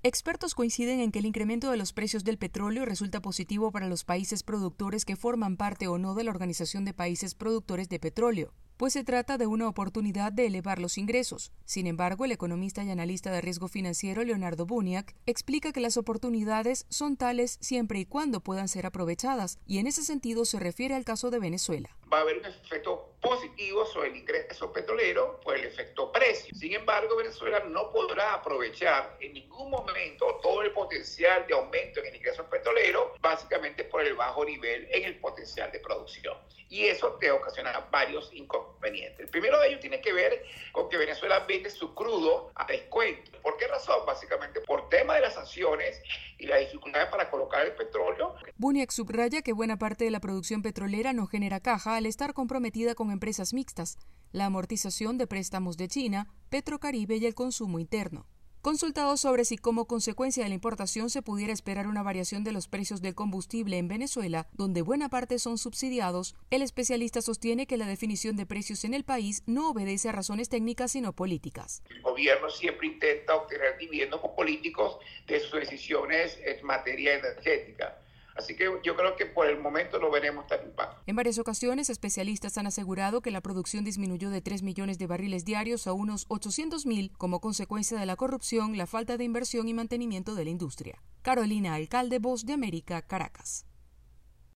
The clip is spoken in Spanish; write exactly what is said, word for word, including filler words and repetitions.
Expertos coinciden en que el incremento de los precios del petróleo resulta positivo para los países productores que forman parte o no de la Organización de Países Productores de Petróleo, pues se trata de una oportunidad de elevar los ingresos. Sin embargo, el economista y analista de riesgo financiero Leonardo Buniac explica que las oportunidades son tales siempre y cuando puedan ser aprovechadas, y en ese sentido se refiere al caso de Venezuela. Va a haber un efecto positivo sobre el ingreso petrolero por el efecto precio. Sin embargo, Venezuela no podrá aprovechar en ningún momento todo el potencial de aumento en el ingreso petrolero, básicamente por el bajo nivel en el potencial de producción. Y eso te ocasiona varios inconvenientes. El primero de ellos tiene que ver con que Venezuela vende su crudo a descuento. ¿Por qué razón? Básicamente por tema de las sanciones y la dificultad para colocar el petróleo. Buniac subraya que buena parte de la producción petrolera no genera caja al estar comprometida con empresas mixtas, la amortización de préstamos de China, Petrocaribe y el consumo interno. Consultado sobre si como consecuencia de la importación se pudiera esperar una variación de los precios del combustible en Venezuela, donde buena parte son subsidiados, el especialista sostiene que la definición de precios en el país no obedece a razones técnicas sino políticas. El gobierno siempre intenta obtener dividendos políticos de sus decisiones en materia energética. Así que yo creo que por el momento no veremos tal impacto. En varias ocasiones, especialistas han asegurado que la producción disminuyó de tres millones de barriles diarios a unos ochocientos mil como consecuencia de la corrupción, la falta de inversión y mantenimiento de la industria. Carolina Alcalde, Voz de América, Caracas.